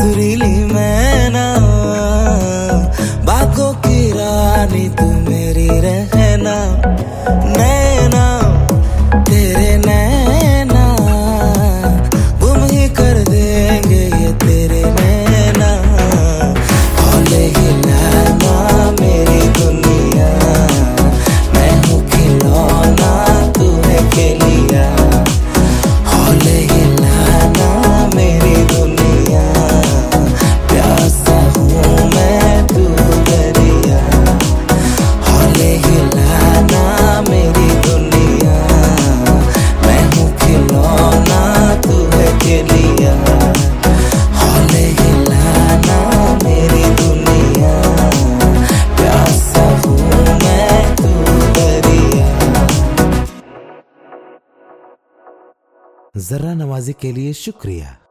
सुरीली मैना, बागों की रानी तू मेरी रहना। नैना तेरे नैना गुम ही कर देंगे ये तेरे नैना। हौले ही नैना मेरी दुनिया, मैं हूँ खिलौना तू है खेलिया। हौले ही नैना मेरी दुनिया, प्यासा हूँ मैं तू दरिया। हौले ही नैना मेरी दुनिया, मैं हूँ खिलौना तू है खेलिया। हौले ही नैना मेरी दुनिया, प्यासा हूँ मैं तू दरिया। जर्रा नवाजी के लिए शुक्रिया।